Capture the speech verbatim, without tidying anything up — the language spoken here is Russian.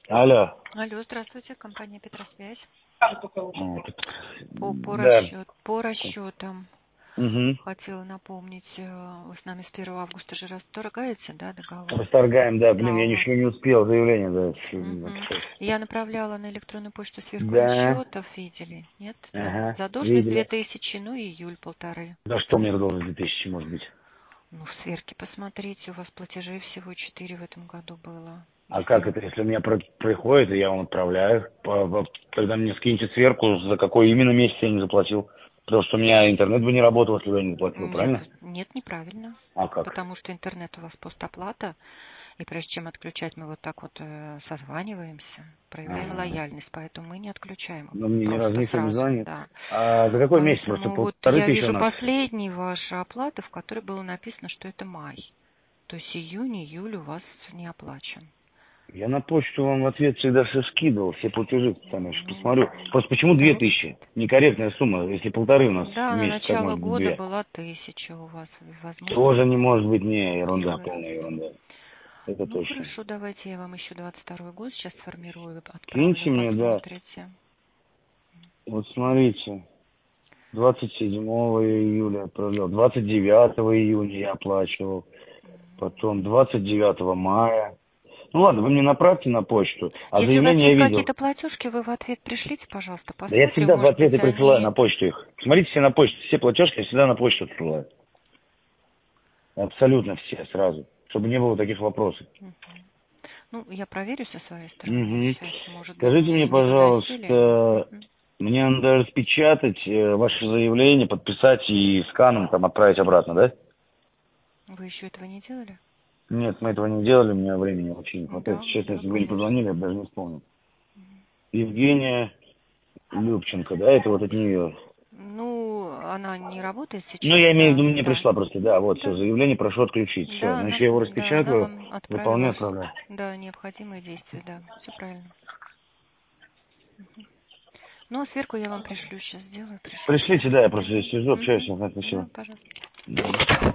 Алло. Алло, здравствуйте, компания Петросвязь. Вот. По, по, Да. расчет, по расчетам Угу. хотела напомнить, э, вы с нами с первого августа же расторгаете, да, договор? Расторгаем, да. Блин, Да, я у ничего вас. не успел, заявление, да. Мгм. написать. Я направляла на электронную почту сверку Да. расчетов, видели? Нет? Там Ага. задолженность две Видели. тысячи, ну и июль полторы. Да что мне должен две тысячи, может быть? Ну, в сверке посмотрите, у вас платежей всего четыре в этом году было. А Если как вы... это, если у меня про- приходит, и я вам отправляю? По- по- Тогда мне скиньте сверху, за какой именно месяц я не заплатил. Потому что у меня интернет бы не работал, если бы я не заплатил, Нет, правильно? нет, неправильно. А как? Потому что интернет у вас постоплата. И прежде чем отключать, мы вот так вот э, созваниваемся, проявляем Ага. лояльность, поэтому мы не отключаем Но мне ни разу просто никто не сразу, звонит. да. А за какой месяц? Просто Поэтому вот полторы я тысячи у вижу нас. последней ваша оплата, в которой было написано, что это май. То есть июнь, июль у вас не оплачен. Я на почту вам в ответ всегда все скидывал, все платежи, там я сейчас Ну, посмотрю. Просто почему две давайте. тысячи? Некорректная сумма, если полторы у нас в Да, на месяц, как начало может быть года две? была тысяча у вас. Возможно, Тоже вы не может быть, не, ерунда, первый полная раз. ерунда. Это Ну точно. хорошо, давайте я вам еще двадцать второй год сейчас сформирую, отправлю, Киньте мне, да, посмотрите. вот смотрите, двадцать седьмого июля отправлял, двадцать девятого июня я оплачивал, потом двадцать девятого мая. Ну ладно, вы мне направьте на почту, а Если у вас заявление я есть видел. какие-то платежки, вы в ответ пришлите, пожалуйста, Да я посмотрим, всегда в может ответ и быть, присылаю на они... почту их. Смотрите все на почту, все платежки я всегда на почту отсылаю. Абсолютно все сразу, чтобы не было таких вопросов. Мгм. Ну, я проверю со своей стороны Угу. сейчас, может быть, Скажите не, мне, не доносили. пожалуйста, Мгм. мне надо распечатать э, ваше заявление, подписать и сканом там отправить обратно, да? Вы еще этого не делали? Нет, мы этого не делали, у меня времени очень не хватает. Да, Честно, да, если бы вы не конечно. позвонили, я бы даже не вспомнил. Евгения Любченко, да, это вот от нее. Ну, она не работает Ну, сейчас, я имею в да, виду, мне да, пришла просто, да, вот все, да. заявление прошу отключить. Все, Да, значит, она, я его да, она распечатаю, вам отправила, выполняю, ш- отправляю. да, необходимые действия, да, все правильно. Ну, а сверху я вам пришлю, сейчас сделаю, пришлю Пришлите, сверху. да, я просто здесь Мгм, сижу, общаюсь, мгм. ага, Да, спасибо. пожалуйста.